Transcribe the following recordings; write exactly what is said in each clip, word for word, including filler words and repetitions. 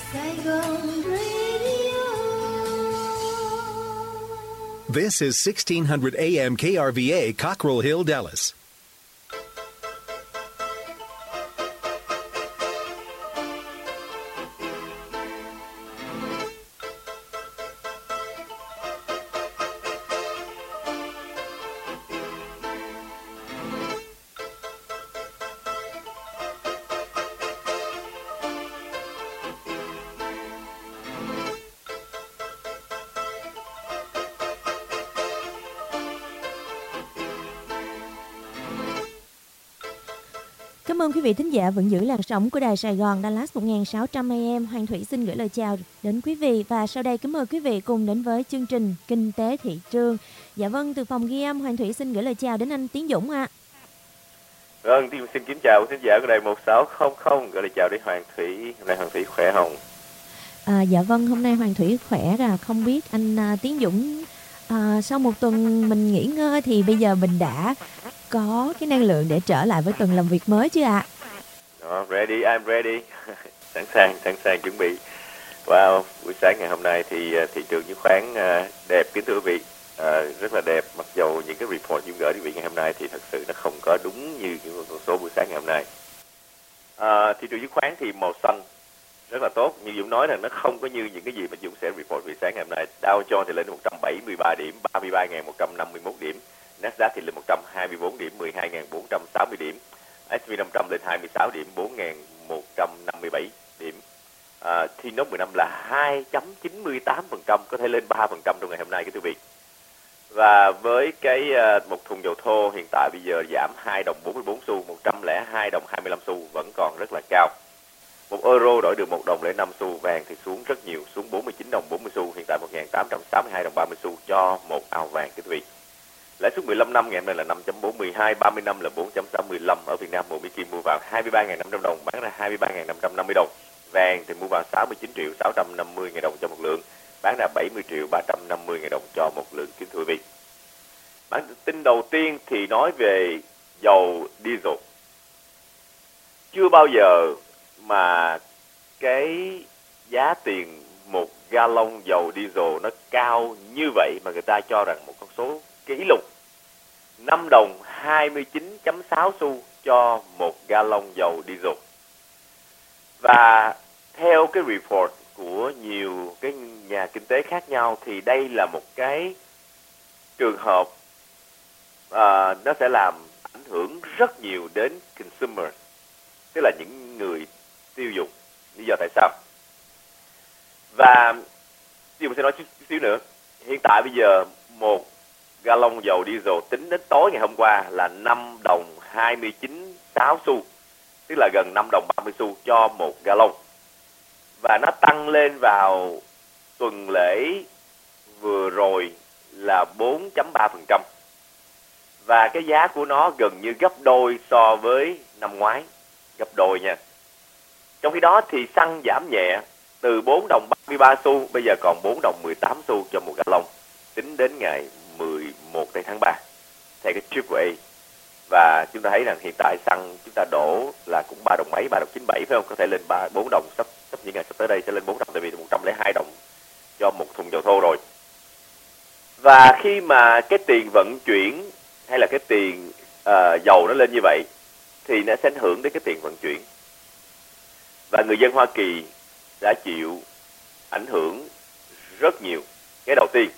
Saigon Radio. This is sixteen hundred A M K R V A, Cockrell Hill, Dallas. Cảm ơn quý vị thính giả vẫn giữ làn sóng của Đài Sài Gòn Dallas một nghìn sáu trăm A M. Hoàng Thủy xin gửi lời chào đến quý vị và sau đây kính mời quý vị cùng đến với chương trình Kinh tế thị trường. Dạ vâng, từ phòng ghi âm Hoàng Thủy xin gửi lời chào đến anh Tiến Dũng ạ. À. Vâng, xin kính chào thính giả của Đài một sáu không không, gửi lời chào đến Hoàng Thủy. Hôm nay Hoàng Thủy khỏe không? À, dạ vâng, hôm nay Hoàng Thủy khỏe rồi. Không biết anh à, Tiến Dũng à, sau một tuần mình nghỉ ngơi thì bây giờ mình đã có cái năng lượng để trở lại với tuần làm việc mới chưa ạ? À? Oh, ready, I'm ready. sẵn sàng, sẵn sàng chuẩn bị. Wow, buổi sáng ngày hôm nay thì thị trường chứng khoán uh, đẹp, kính thưa quý vị, uh, rất là đẹp. Mặc dù những cái report Dũng gửi đến quý vị ngày hôm nay thì thật sự nó không có đúng như những con số buổi sáng ngày hôm nay. Uh, thị trường chứng khoán thì màu xanh rất là tốt, như Dũng nói rằng nó không có như những cái gì mà Dũng sẽ report buổi sáng ngày hôm nay. Dow Jones thì lên một trăm bảy mươi ba điểm, ba mươi ba nghìn một trăm năm mươi mốt điểm. Nasdaq thì lên một trăm hai mươi bốn điểm, mười hai nghìn bốn trăm sáu mươi điểm. ét and pê năm trăm lên hai mươi sáu điểm, bốn nghìn một trăm năm mươi bảy điểm. À, thì nó mười năm là hai phẩy chín mươi tám phần trăm, có thể lên ba phần trăm trong ngày hôm nay, cái quý vị. Và với cái uh, một thùng dầu thô hiện tại bây giờ giảm hai đồng bốn mươi bốn xu, một trăm lẻ hai đồng hai mươi lăm xu, vẫn còn rất là cao. Một euro đổi được một đồng lẻ năm xu, vàng thì xuống rất nhiều, xuống bốn mươi chín đồng bốn mươi xu, hiện tại một nghìn tám trăm sáu mươi hai đồng ba mươi xu cho một ao vàng, quý vị. Lãi suất mười lăm năm ngày hôm nay là năm chấm bốn mươi hai, ba mươi năm là bốn chấm sáu mươi lăm. Ở Việt Nam, một Mỹ Kim mua vào hai mươi ba nghìn năm trăm đồng, bán ra hai mươi ba nghìn năm trăm năm mươi đồng. Vàng thì mua vào sáu mươi chín triệu sáu trăm năm mươi nghìn đồng cho một lượng, bán ra bảy mươi triệu ba trăm năm mươi nghìn đồng cho một lượng, kính thưa quý vị. Bản tin đầu tiên thì nói về dầu diesel. Chưa bao giờ mà cái giá tiền một gallon dầu diesel nó cao như vậy mà người ta cho rằng một con số kỷ lục năm đồng hai mươi chín chấm sáu xu cho một gallon dầu diesel. Và theo cái report của nhiều cái nhà kinh tế khác nhau thì đây là một cái trường hợp à, nó sẽ làm ảnh hưởng rất nhiều đến consumer, tức là những người tiêu dùng. Lý do tại sao? Và tôi sẽ nói chút xíu nữa. Hiện tại bây giờ một gallon dầu diesel tính đến tối ngày hôm qua là năm đồng hai mươi chín sáu xu, tức là gần năm đồng ba mươi xu cho một gallon. Và nó tăng lên vào tuần lễ vừa rồi là bốn chấm ba phần trăm. Và cái giá của nó gần như gấp đôi so với năm ngoái, gấp đôi nha. Trong khi đó thì xăng giảm nhẹ từ bốn đồng ba mươi ba xu, bây giờ còn bốn đồng mười tám xu cho một gallon, tính đến ngày mười một tháng ba, theo cái triple A. Và chúng ta thấy rằng hiện tại xăng chúng ta đổ là cũng ba đồng mấy, ba đồng chín mươi bảy phải không? Có thể lên ba bốn đồng, sắp sắp những ngày sắp tới đây sẽ lên bốn đồng, tại vì một trăm lẻ hai đồng cho một thùng dầu thô rồi. Và khi mà cái tiền vận chuyển hay là cái tiền uh, dầu nó lên như vậy thì nó sẽ ảnh hưởng đến cái tiền vận chuyển. Và người dân Hoa Kỳ đã chịu ảnh hưởng rất nhiều. Cái đầu tiên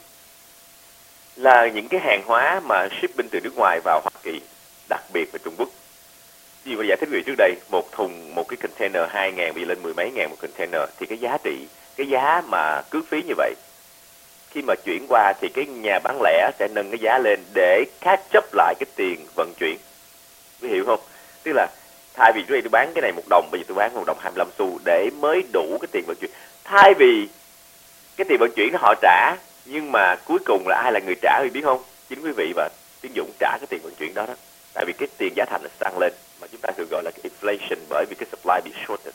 là những cái hàng hóa mà shipping từ nước ngoài vào Hoa Kỳ, đặc biệt là Trung Quốc. Như tôi giải thích về trước đây, một thùng, một cái container hai ngàn bị lên mười mấy ngàn một container, thì cái giá trị, cái giá mà cước phí như vậy, khi mà chuyển qua thì cái nhà bán lẻ sẽ nâng cái giá lên để catch up lại cái tiền vận chuyển. Quý hiểu không? Tức là thay vì trước đây tôi bán cái này một đồng, bây giờ tôi bán một đồng hai mươi lăm xu để mới đủ cái tiền vận chuyển. Thay vì cái tiền vận chuyển họ trả, nhưng mà cuối cùng là ai là người trả thì biết không? Chính quý vị và Tiến Dũng trả cái tiền vận chuyển đó đó. Tại vì cái tiền giá thành nó tăng lên, mà chúng ta thường gọi là cái inflation, bởi vì cái supply bị shorted.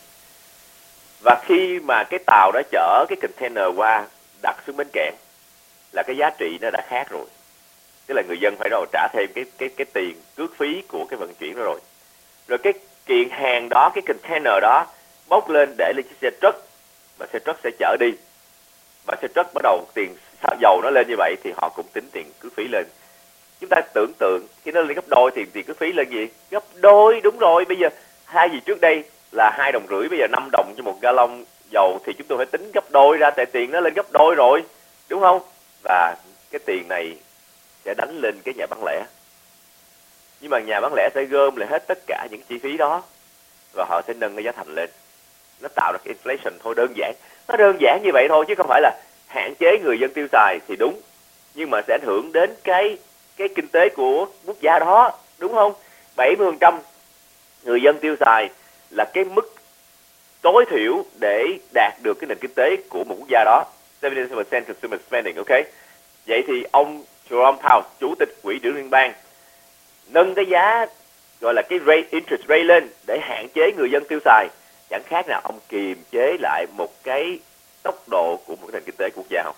Và khi mà cái tàu đó chở cái container qua đặt xuống bến cảng là cái giá trị nó đã khác rồi. Tức là người dân phải rồi trả thêm cái cái cái tiền cước phí của cái vận chuyển đó rồi. Rồi cái kiện hàng đó, cái container đó bốc lên để lên chiếc xe truck và xe truck sẽ chở đi, và xe truck bắt đầu tiền dầu nó lên như vậy thì họ cũng tính tiền cước phí lên. Chúng ta tưởng tượng khi nó lên gấp đôi thì tiền cước phí lên gì? Gấp đôi, đúng rồi. Bây giờ hai gì trước đây là hai đồng rưỡi, bây giờ năm đồng cho một gallon dầu thì chúng tôi phải tính gấp đôi ra, tại tiền nó lên gấp đôi rồi, đúng không? Và cái tiền này sẽ đánh lên cái nhà bán lẻ. Nhưng mà nhà bán lẻ sẽ gom lại hết tất cả những chi phí đó và họ sẽ nâng cái giá thành lên. Nó tạo ra cái inflation thôi, đơn giản. Nó đơn giản như vậy thôi chứ không phải là hạn chế người dân tiêu xài thì đúng, nhưng mà sẽ ảnh hưởng đến cái cái kinh tế của quốc gia đó, đúng không? bảy mươi phần trăm người dân tiêu xài là cái mức tối thiểu để đạt được cái nền kinh tế của một quốc gia đó. bảy mươi phần trăm consumer spending, ok? Vậy thì ông Jerome Powell, chủ tịch quỹ trưởng liên bang, nâng cái giá gọi là cái rate, interest rate lên để hạn chế người dân tiêu xài, chẳng khác nào ông kiềm chế lại một cái tốc độ của một nền kinh tế quốc gia không?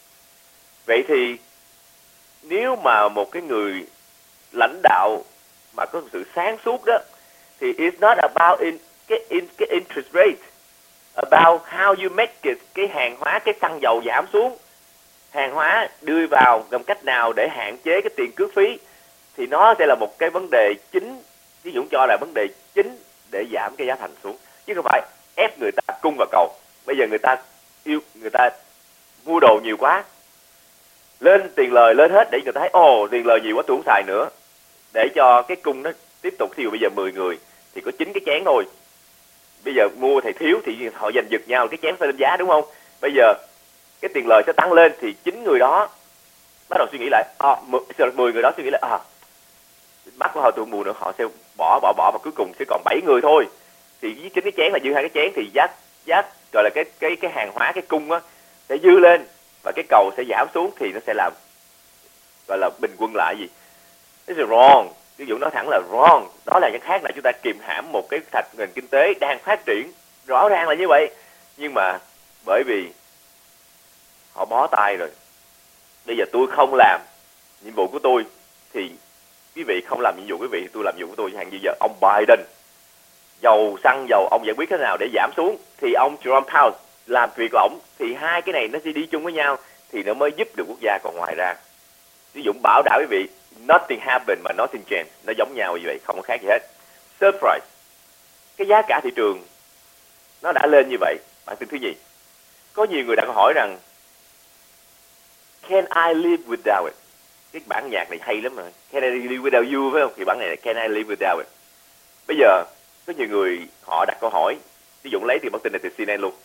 Vậy thì nếu mà một cái người lãnh đạo mà có sự sáng suốt đó thì it's not about in, cái, in, cái interest rate, about how you make it, cái hàng hóa, cái xăng dầu giảm xuống, hàng hóa đưa vào bằng cách nào để hạn chế cái tiền cước phí, thì nó sẽ là một cái vấn đề chính, ví dụ cho là vấn đề chính để giảm cái giá thành xuống, chứ không phải ép người ta cung và cầu. Bây giờ người ta yêu, người ta mua đồ nhiều quá, lên tiền lời lên hết để người ta thấy ồ tiền lời nhiều quá tôi không xài nữa, để cho cái cung nó tiếp tục. Thí dụ bây giờ mười người thì có chín cái chén thôi, bây giờ mua thì thiếu thì họ giành giật nhau, cái chén phải lên giá, đúng không? Bây giờ cái tiền lời sẽ tăng lên thì chín người đó bắt đầu suy nghĩ lại, à, mười người đó suy nghĩ lại, à mắt của họ tôi mua nữa, họ sẽ bỏ bỏ bỏ và cuối cùng sẽ còn bảy người thôi, thì với chín cái chén là dư hai cái chén thì giá giá gọi là cái cái cái hàng hóa, cái cung á sẽ dư lên và cái cầu sẽ giảm xuống, thì nó sẽ làm gọi là bình quân lại gì. This is wrong. Ví dụ nói thẳng là wrong. Đó là những khác là chúng ta kìm hãm một cái thạch nền kinh tế đang phát triển, rõ ràng là như vậy. Nhưng mà bởi vì họ bó tay rồi, bây giờ tôi không làm nhiệm vụ của tôi thì quý vị không làm nhiệm vụ quý vị, tôi làm nhiệm vụ của tôi. Chẳng hạn như giờ ông Biden, dầu xăng dầu ông giải quyết thế nào để giảm xuống, thì ông Jerome Powell làm việc của ông, thì hai cái này nó sẽ đi chung với nhau thì nó mới giúp được quốc gia. Còn ngoài ra, ví dụ bảo đảm quý vị nothing happened mà nothing changed, nó giống nhau như vậy, không có khác gì hết. Surprise, cái giá cả thị trường nó đã lên như vậy, bạn tin thứ gì? Có nhiều người đã hỏi rằng can I live without it? Cái bản nhạc này hay lắm mà, can I live without you, phải không? Thì bản này là can I live without it. Bây giờ có nhiều người họ đặt câu hỏi, ví dụ lấy từ bản tin này từ xê en en luôn.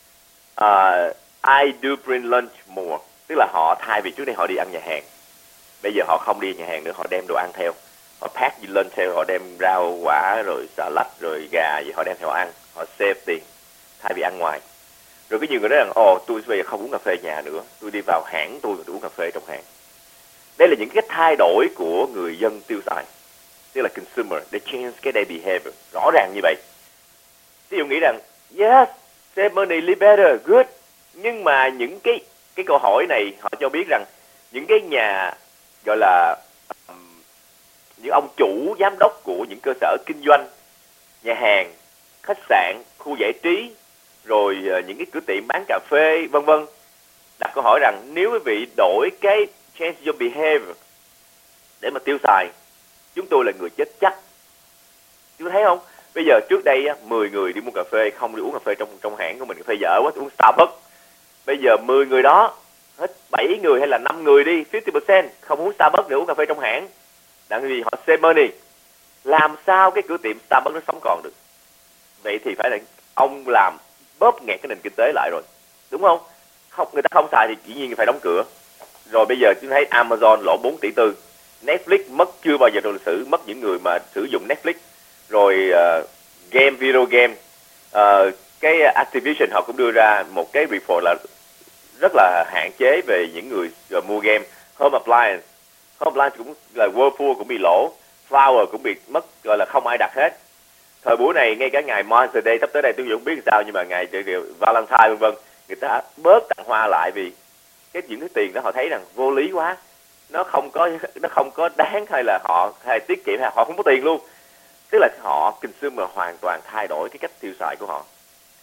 Uh, I do bring lunch more, tức là họ thay vì trước đây họ đi ăn nhà hàng, bây giờ họ không đi nhà hàng nữa, họ đem đồ ăn theo, họ pack gì lên theo, họ đem rau quả rồi salad rồi gà gì họ đem theo ăn, họ save tiền thay vì ăn ngoài. Rồi có nhiều người nói rằng ồ tôi bây giờ không uống cà phê nhà nữa, tôi đi vào hãng tôi tôi uống cà phê trong hãng. Đây là những cái thay đổi của người dân tiêu xài, tức là consumer, they change cái their behavior, rõ ràng như vậy. Ví dụ nghĩ rằng yes, save money, live better, good, nhưng mà những cái cái câu hỏi này họ cho biết rằng những cái nhà gọi là um, những ông chủ giám đốc của những cơ sở kinh doanh, nhà hàng, khách sạn, khu giải trí, rồi uh, những cái cửa tiệm bán cà phê vân vân, đặt câu hỏi rằng nếu quý vị đổi cái change your behavior để mà tiêu xài, chúng tôi là người chết chắc. Chúng thấy không? Bây giờ trước đây á, mười người đi mua cà phê, không đi uống cà phê trong trong hãng của mình, cà phê dở quá, uống Starbucks. Bây giờ mười người đó, hết bảy người hay là năm người đi, năm mươi phần trăm không uống Starbucks nữa, uống cà phê trong hãng. Đặng vì họ save money. Làm sao cái cửa tiệm Starbucks nó sống còn được? Vậy thì phải là ông làm bóp nghẹt cái nền kinh tế lại rồi, đúng không? Không, người ta không xài thì dĩ nhiên phải đóng cửa. Rồi bây giờ chúng thấy Amazon lỗ bốn tỷ tư, Netflix mất chưa bao giờ trong lịch sử, mất những người mà sử dụng Netflix. Rồi uh, game, video game, uh, cái Activision họ cũng đưa ra một cái report là rất là hạn chế về những người uh, mua game. Home appliance, home appliance cũng là Whirlpool cũng bị lỗ, Flower cũng bị mất, gọi là không ai đặt hết. Thời buổi này ngay cả ngày Mother's Day sắp tới đây tôi không biết sao, nhưng mà ngày Valentine vân vân, người ta bớt tặng hoa lại vì cái những cái tiền đó họ thấy rằng vô lý quá, nó không có nó không có đáng, hay là họ hay tiết kiệm hay họ không có tiền luôn. Tức là họ consumer hoàn toàn thay đổi cái cách tiêu xài của họ.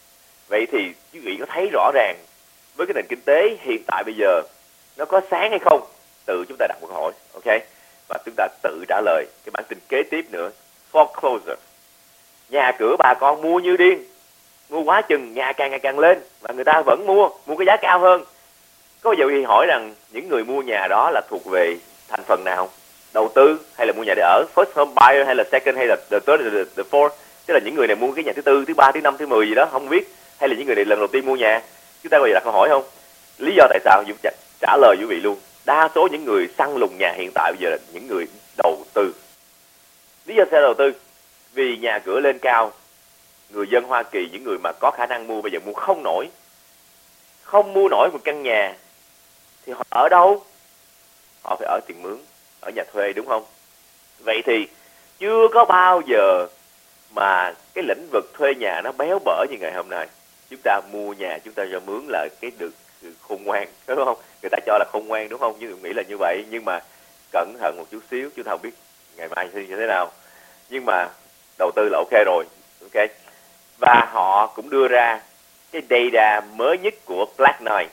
Vậy thì quý vị có thấy rõ ràng với cái nền kinh tế hiện tại bây giờ nó có sáng hay không? Tự chúng ta đặt một câu hỏi, ok? Và chúng ta tự trả lời cái bản tin kế tiếp nữa. Foreclosure. Nhà cửa bà con mua như điên, mua quá chừng, nhà càng ngày càng lên và người ta vẫn mua, mua cái giá cao hơn. Có bao giờ thì hỏi rằng những người mua nhà đó là thuộc về thành phần nào? Đầu tư hay là mua nhà để ở? First home buyer hay là second hay là the third hay là the fourth? Tức là những người này mua cái nhà thứ tư, thứ ba, thứ năm, thứ mười gì đó không biết, hay là những người này lần đầu tiên mua nhà? Chúng ta bao giờ đặt câu hỏi không? Lý do tại sao? Dũng trả lời quý vị luôn. Đa số những người săn lùng nhà hiện tại bây giờ là những người đầu tư. Lý do sao đầu tư? Vì nhà cửa lên cao, người dân Hoa Kỳ, những người mà có khả năng mua bây giờ mua không nổi, không mua nổi một căn nhà thì họ ở đâu? Họ phải ở tiền mướn, ở nhà thuê, đúng không? Vậy thì chưa có bao giờ mà cái lĩnh vực thuê nhà nó béo bở như ngày hôm nay. Chúng ta mua nhà, chúng ta cho mướn là cái được khôn ngoan, đúng không? Người ta cho là khôn ngoan, đúng không? Nhưng tôi nghĩ là như vậy. Nhưng mà cẩn thận một chút xíu, chúng ta không biết ngày mai sẽ như thế nào. Nhưng mà đầu tư là ok rồi, ok. Và họ cũng đưa ra cái data mới nhất của Black Knight.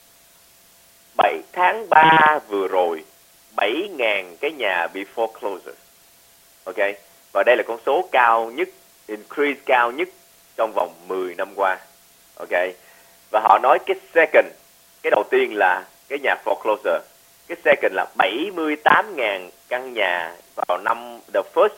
bảy tháng ba vừa rồi, bảy nghìn cái nhà bị foreclosure. Ok. Và đây là con số cao nhất, increase cao nhất trong vòng mười năm qua. Ok. Và họ nói cái second, cái đầu tiên là cái nhà foreclosure. Cái second là bảy mươi tám nghìn căn nhà vào năm the first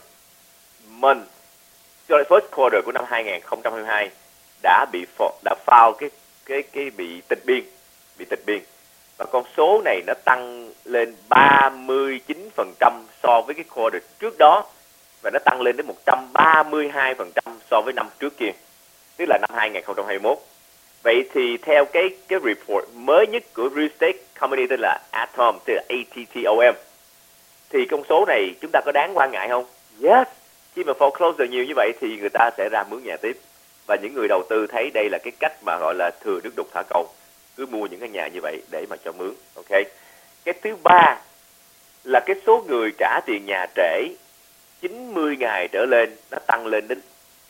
month, sorry, first quarter của năm hai không hai hai đã bị đã file cái cái cái bị tịch biên, bị tịch biên. Và con số này nó tăng lên ba mươi chín phần trăm so với cái quarter trước đó, và nó tăng lên đến một trăm ba mươi hai phần trăm so với năm trước kia, tức là năm hai không hai mốt. Vậy thì theo cái cái report mới nhất của Real Estate Company tên là Atom, tức là A T T O M, thì con số này chúng ta có đáng quan ngại không? Yes. Khi mà foreclosure nhiều như vậy thì người ta sẽ ra mướn nhà tiếp. Và những người đầu tư thấy đây là cái cách mà gọi là thừa nước đục thả câu, cứ mua những căn nhà như vậy để mà cho mướn. Ok. Cái thứ ba là cái số người trả tiền nhà trễ chín mươi ngày trở lên nó tăng lên đến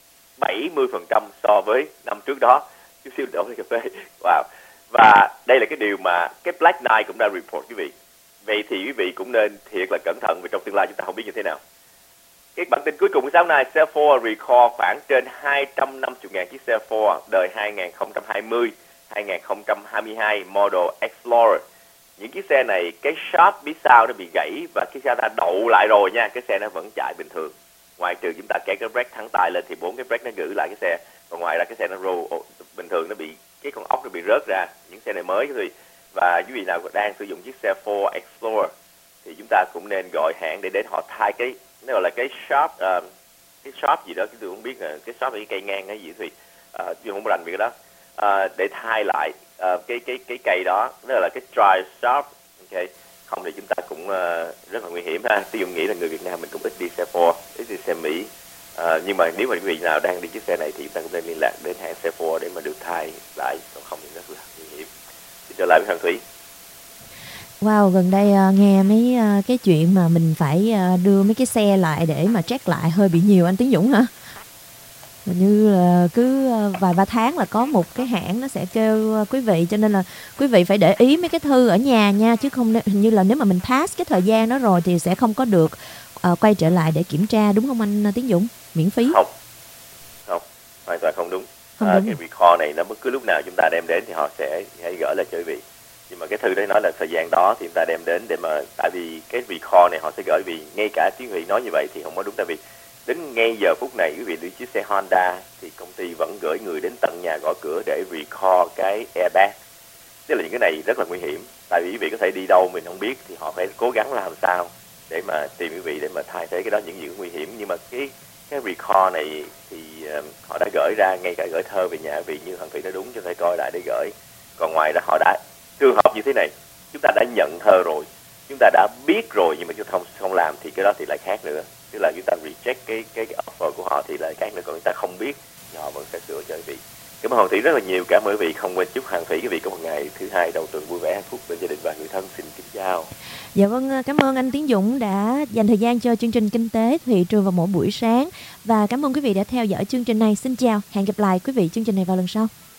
bảy mươi phần trăm so với năm trước đó. Chút xíu đổ cà phê. Wow. Và đây là cái điều mà cái Black Knight cũng đã report quý vị. Vậy thì quý vị cũng nên thiệt là cẩn thận, vì trong tương lai chúng ta không biết như thế nào. Cái bản tin cuối cùng của sáng nay, xe Ford recall khoảng trên hai trăm năm mươi nghìn chiếc xe Ford đời hai không hai không, hai không hai hai model Explorer. Những chiếc xe này, cái shop phía sau nó bị gãy và cái xe ta đậu lại rồi nha, cái xe nó vẫn chạy bình thường. Ngoài trừ chúng ta kéo cái brake thắng tay lên thì bốn cái brake nó giữ lại cái xe. Còn ngoài ra cái xe nó roll bình thường, nó bị cái con ốc nó bị rớt ra. Những xe này mới thôi. Và quý vị nào đang sử dụng chiếc xe Ford Explorer thì chúng ta cũng nên gọi hãng để đến họ thay cái, nó gọi là cái shop, uh, cái shop gì đó, cái tôi không biết là cái shop là cái cây ngang hay gì thì uh, tôi không rành về cái đó, uh, để thay lại uh, cái cái cái cây đó, nó là cái dry shop. Ok. Không thì chúng ta cũng uh, rất là nguy hiểm ha. Tôi nghĩ là người Việt Nam mình cũng ít đi xe Ford, ít đi xe Mỹ. Uh, nhưng mà nếu mà quý vị nào đang đi chiếc xe này thì chúng ta cũng nên liên lạc đến hãng xe Ford để mà được thay lại, còn không thì rất là nguy hiểm. Xin trở lại với Hoàng Thủy. Wow, gần đây uh, nghe mấy uh, cái chuyện mà mình phải uh, đưa mấy cái xe lại để mà check lại hơi bị nhiều anh Tiến Dũng hả? Hình như là cứ uh, vài ba tháng là có một cái hãng nó sẽ kêu uh, quý vị, cho nên là quý vị phải để ý mấy cái thư ở nhà nha, chứ không hình như là nếu mà mình pass cái thời gian đó rồi thì sẽ không có được uh, quay trở lại để kiểm tra, đúng không anh uh, Tiến Dũng? Miễn phí. Không, không, hoàn toàn không đúng. Không à, đúng. Cái recall này nó bất cứ lúc nào chúng ta đem đến thì họ sẽ hãy gửi lại cho quý vị. Nhưng mà cái thư đấy nói là thời gian đó thì chúng ta đem đến để mà, tại vì cái recall này họ sẽ gửi, vì ngay cả tiếng Huy nói như vậy thì không có đúng, tại vì đến ngay giờ phút này quý vị đi chiếc xe Honda thì công ty vẫn gửi người đến tận nhà gõ cửa để recall cái airbag. Tức là những cái này rất là nguy hiểm, tại vì quý vị có thể đi đâu mình không biết, thì họ phải cố gắng làm sao để mà tìm quý vị để mà thay thế cái đó, những gì cũng nguy hiểm. Nhưng mà cái cái recall này thì uh, họ đã gửi ra, ngay cả gửi thơ về nhà vì như Hằng Thủy nói đúng, cho phải coi lại để gửi. Còn ngoài ra họ đã, trường hợp như thế này chúng ta đã nhận thơ rồi, chúng ta đã biết rồi, nhưng mà chúng ta không không làm thì cái đó thì lại khác nữa. Tức là chúng ta reject cái cái, cái offer của họ thì lại khác nữa, còn chúng ta không biết thì họ vẫn sẽ sửa cho quý vị. Cảm ơn Hoàng Thủy rất là nhiều, cảm ơn quý vị. Không quên chúc Hoàng Thủy quý vị có một ngày thứ hai đầu tuần vui vẻ hạnh phúc bên gia đình và người thân. Xin kính chào. Dạ vâng, cảm ơn anh Tiến Dũng đã dành thời gian cho chương trình Kinh tế Thị trường vào mỗi buổi sáng, và cảm ơn quý vị đã theo dõi chương trình này. Xin chào, hẹn gặp lại quý vị chương trình này vào lần sau.